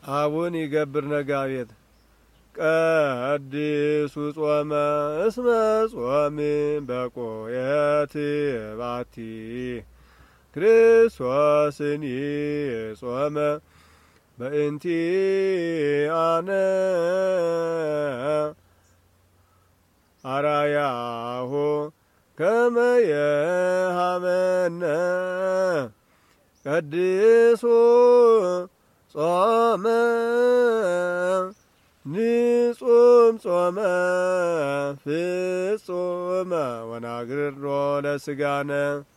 አቡን ይገብር ነጋቤት ቀድሱ ጾመ እስመ ጾም በቆየት ባቲ ክርስቶስኒ ጾመ በእንቲአነ አራያሁ ከመ የሃበነ ቀድሱ ጾመ ንጹም ጾመ ፍጹመ ወናግርሮ ለስጋነ